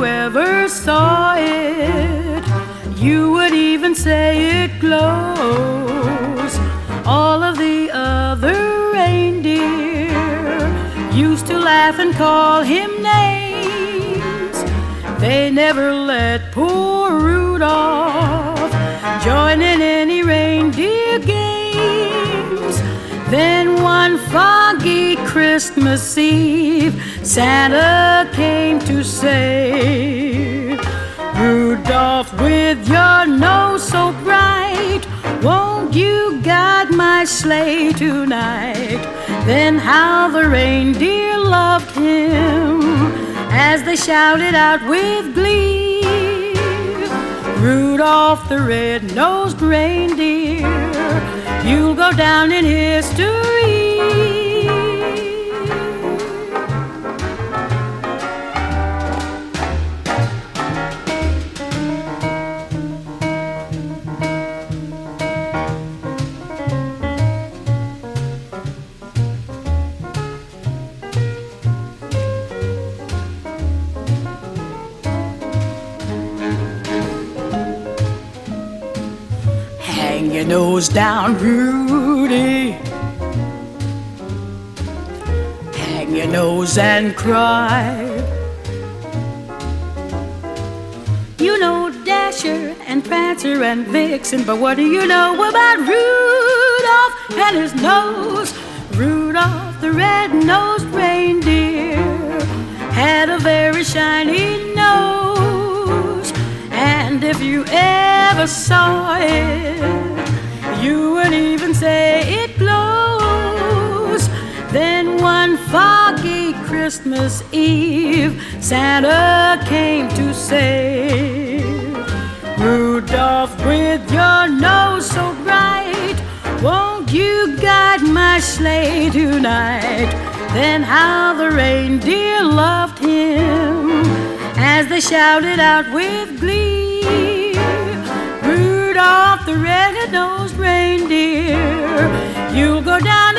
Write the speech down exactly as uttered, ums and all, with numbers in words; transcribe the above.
you ever saw it. You would even say it glows. All of the other reindeer used to laugh and call him names. They never let poor Rudolph join in any reindeer games. Then one foggy Christmas Eve, Santa came to say, Rudolph, with your nose so bright, won't you guide my sleigh tonight? Then how the reindeer loved him as they shouted out with glee, Rudolph the red-nosed reindeer, you'll go down in history. Hang your nose down, Rudy. Hang your nose and cry. You know Dasher and Prancer and Vixen, but what do you know about Rudolph and his nose? Rudolph the red-nosed reindeer had a very shiny nose, and if you ever saw it, you would even say it glows. Then one foggy Christmas Eve, Santa came to say, Rudolph, with your nose so bright, won't you guide my sleigh tonight? Then how the reindeer loved him as they shouted out with glee, Rudolph the red-nosed reindeer, you'll go down